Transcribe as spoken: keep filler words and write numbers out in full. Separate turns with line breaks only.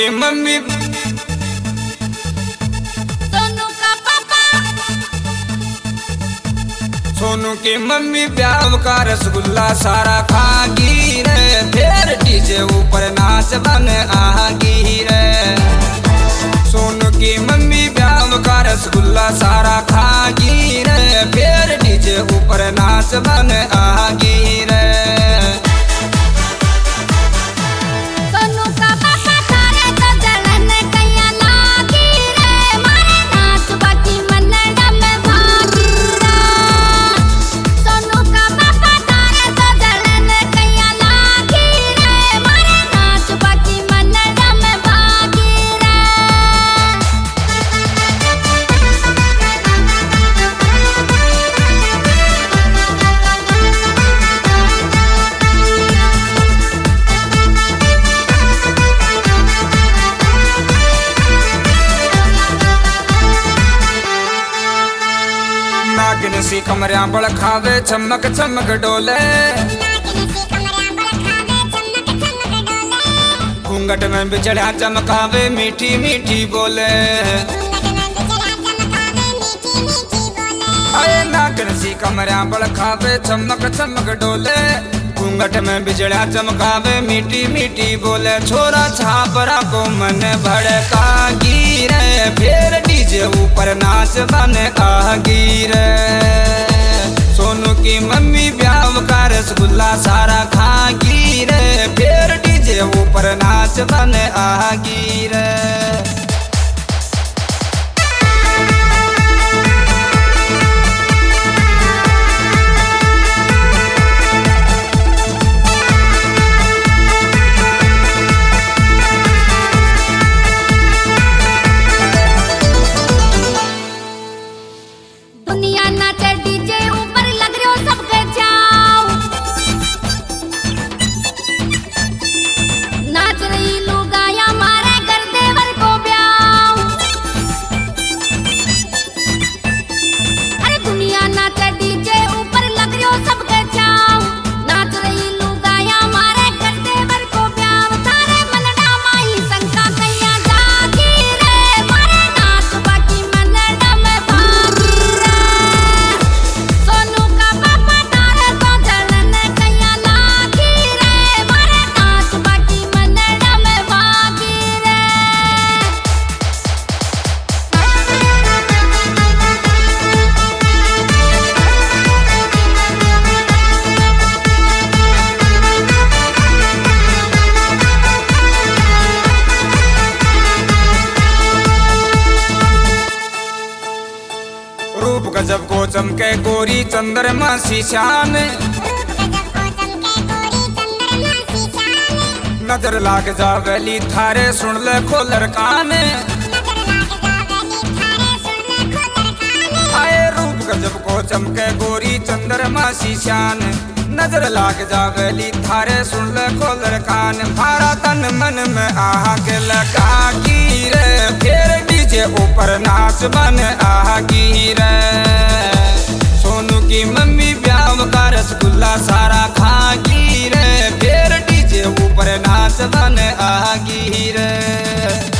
की मम्मी
सोनू का पापा
सोनू की मम्मी प्याव का रसगुल्ला सारा खागी रे। फिर डीजे ऊपर नाच बन आगी रे। सोनू की मम्मी प्याव का रसगुल्ला सारा खागी रे। फिर डीजे ऊपर नाच बन आगी रे। नागिन सी कमरिया बड़ खावे चमक चमक डोले। घूंघट में बिछड़ा चमकावे मीठी मीठी बोले। अरे नागिन सी कमरिया बड़ खावे चमक चमक डोले। घूंघट में बिजड़ा चमकावे मीठी मीठी बोले। छोरा छापरा को मन भड़का गिरे। फिर डीजे ऊपर नाच बन आगी रे। सोनू की मम्मी ब्याव का रसगुल्ला सारा खागी रे। फिर डीजे ऊपर नाच बन आगी रे। रूप गजब को चमके गोरी चंद्रमा सी शान। नजर लाग जावेली थारे सुन ले खोलर कान। आए रूप गजब को चमके गोरी चंद्रमा सी शान। नजर लाग जावेली थारे सुन ले खोलर कान। भारा तन मन में आग लगा गिरे। फिर डीजे ऊपर नाच बन आगी रे। सोनू की मम्मी ब्याव का रसगुल्ला सारा खागी रे। फिर डीजे ऊपर नाच बन आगी रे।